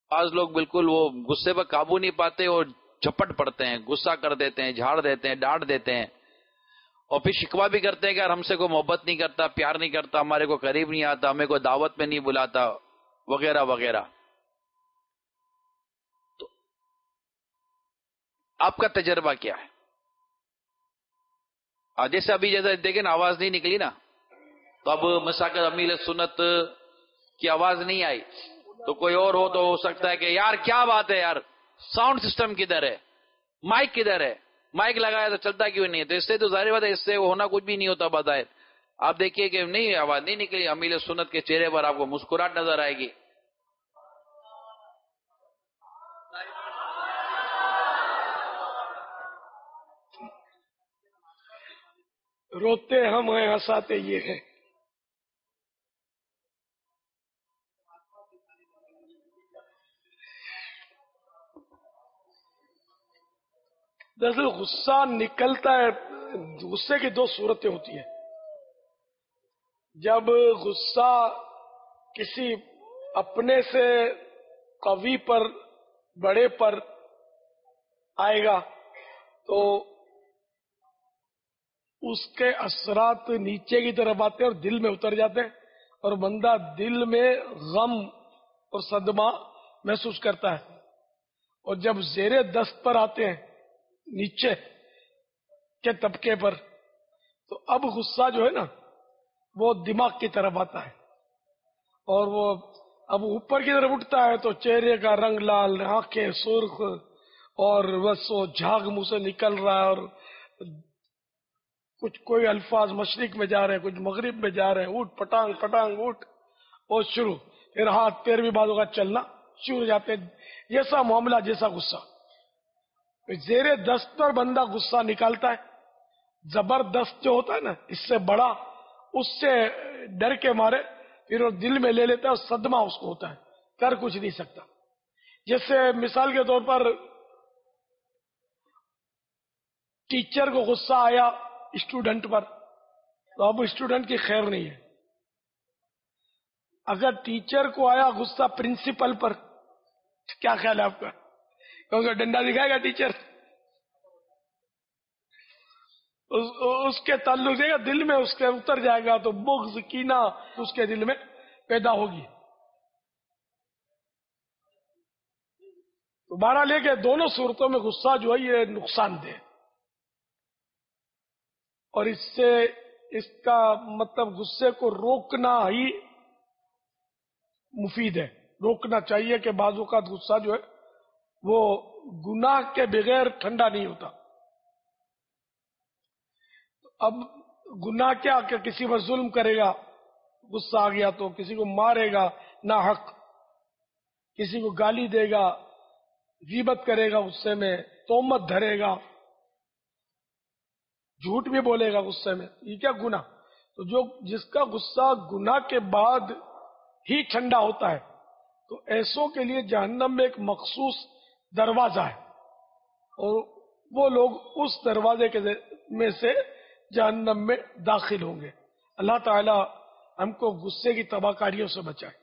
بعض لوگ بالکل وہ غصے پر قابو نہیں پاتے اور جھپٹ پڑتے ہیں، غصہ کر دیتے ہیں، جھاڑ دیتے ہیں، ڈانٹ دیتے ہیں، اور پھر شکوہ بھی کرتے ہیں کہ یار ہم سے کوئی محبت نہیں کرتا، پیار نہیں کرتا، ہمارے کو قریب نہیں آتا، ہمیں کوئی دعوت میں نہیں بلاتا، وغیرہ وغیرہ. تو آپ کا تجربہ کیا ہے؟ جیسے ابھی جیسے دیکھیں نا آواز نہیں نکلی نا، تو اب مساکت امیل سنت کی آواز نہیں آئی، تو کوئی اور ہو تو ہو سکتا ہے کہ یار کیا بات ہے یار، ساؤنڈ سسٹم کدھر ہے، مائک کدھر ہے، مائک لگایا تو چلتا کیوں نہیں ہے؟ تو اس سے تو ظاہر بات ہے اس سے ہونا کچھ بھی نہیں ہوتا بظاہر. آپ دیکھیے کہ نہیں آواز نہیں نکلی، امیل سنت کے چہرے پر آپ کو مسکراہٹ نظر آئے گی. روتے ہم ہیں ہنساتے یہ ہیں. دراصل غصہ نکلتا ہے، غصے کی دو صورتیں ہوتی ہیں. جب غصہ کسی اپنے سے قوی پر، بڑے پر آئے گا تو اس کے اثرات نیچے کی طرف آتے ہیں اور دل میں اتر جاتے ہیں، اور بندہ دل میں غم اور صدمہ محسوس کرتا ہے. اور جب زیر دست پر آتے ہیں، نیچے کے طبقے پر، تو اب غصہ جو ہے نا وہ دماغ کی طرف آتا ہے، اور وہ اب اوپر کی طرف اٹھتا ہے تو چہرے کا رنگ لال، آنکھیں سرخ، اور بس وہ جھاگ منہ سے نکل رہا ہے، اور کچھ کوئی الفاظ مشرق میں جا رہے ہیں، کچھ مغرب میں جا رہے ہیں، اٹھ پٹانگ پٹانگ اٹھ، اور شروع، پھر ہاتھ پیر بھی بازو کا چلنا شروع ہو جاتے ہیں. جیسا معاملہ جیسا غصہ. زیر دست پر بندہ غصہ نکالتا ہے، زبردست جو ہوتا ہے نا اس سے بڑا، اس سے ڈر کے مارے پھر وہ دل میں لے لیتا ہے، اور صدمہ اس کو ہوتا ہے، کر کچھ نہیں سکتا. جیسے مثال کے طور پر ٹیچر کو غصہ آیا اسٹوڈنٹ پر، تو اب اسٹوڈنٹ کی خیر نہیں ہے. اگر ٹیچر کو آیا غصہ پرنسپل پر، کیا خیال ہے آپ کا؟ کیونکہ ڈنڈا دکھائے گا ٹیچر، اس کے تعلق سے دل میں اس کے اتر جائے گا، تو بغض کینہ اس کے دل میں پیدا ہوگی. تو بہرحال لے کے دونوں صورتوں میں غصہ جو ہے یہ نقصان دہ، اور اس کا مطلب غصے کو روکنا ہی مفید ہے. روکنا چاہیے کہ بعض اوقات غصہ جو ہے وہ گناہ کے بغیر ٹھنڈا نہیں ہوتا. اب گناہ کیا کہ کسی پر ظلم کرے گا، غصہ آ گیا تو کسی کو مارے گا ناحق، کسی کو گالی دے گا، غیبت کرے گا غصے میں، تہمت دھرے گا، جھوٹ بھی بولے گا غصے میں، یہ کیا گناہ؟ تو جس کا غصہ گناہ کے بعد ہی ٹھنڈا ہوتا ہے، تو ایسوں کے لیے جہنم میں ایک مخصوص دروازہ ہے، اور وہ لوگ اس دروازے کے میں سے جہنم میں داخل ہوں گے. اللہ تعالی ہم کو غصے کی تباہ کاریوں سے بچائے.